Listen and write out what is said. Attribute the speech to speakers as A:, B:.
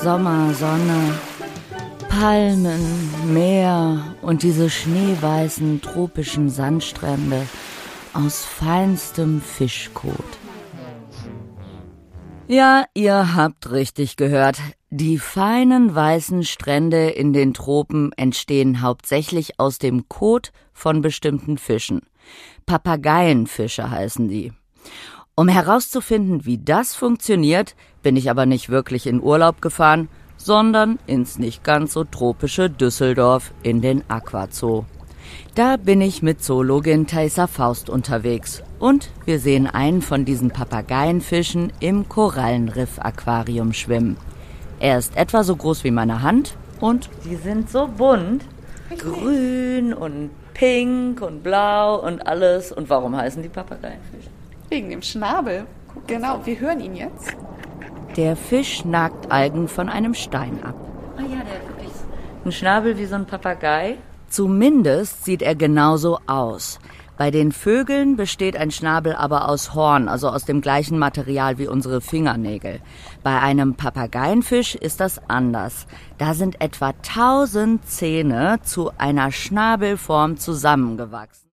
A: Sommersonne, Palmen, Meer und diese schneeweißen tropischen Sandstrände aus feinstem Fischkot. Ja, ihr habt richtig gehört. Die feinen weißen Strände in den Tropen entstehen hauptsächlich aus dem Kot von bestimmten Fischen. Papageienfische heißen die. Um herauszufinden, wie das funktioniert, bin ich aber nicht wirklich in Urlaub gefahren, sondern ins nicht ganz so tropische Düsseldorf in den Aquazoo. Da bin ich mit Zoologin Thaisa Faust unterwegs und wir sehen einen von diesen Papageienfischen im Korallenriff-Aquarium schwimmen. Er ist etwa so groß wie meine Hand und die sind so bunt. Grün und pink und blau und alles. Und warum heißen die Papageienfische?
B: Wegen dem Schnabel. Genau, wir hören ihn jetzt.
A: Der Fisch nagt Algen von einem Stein ab. Ah ja, der hat wirklich einen Schnabel wie so ein Papagei. Zumindest sieht er genauso aus. Bei den Vögeln besteht ein Schnabel aber aus Horn, also aus dem gleichen Material wie unsere Fingernägel. Bei einem Papageienfisch ist das anders. Da sind etwa 1000 Zähne zu einer Schnabelform zusammengewachsen.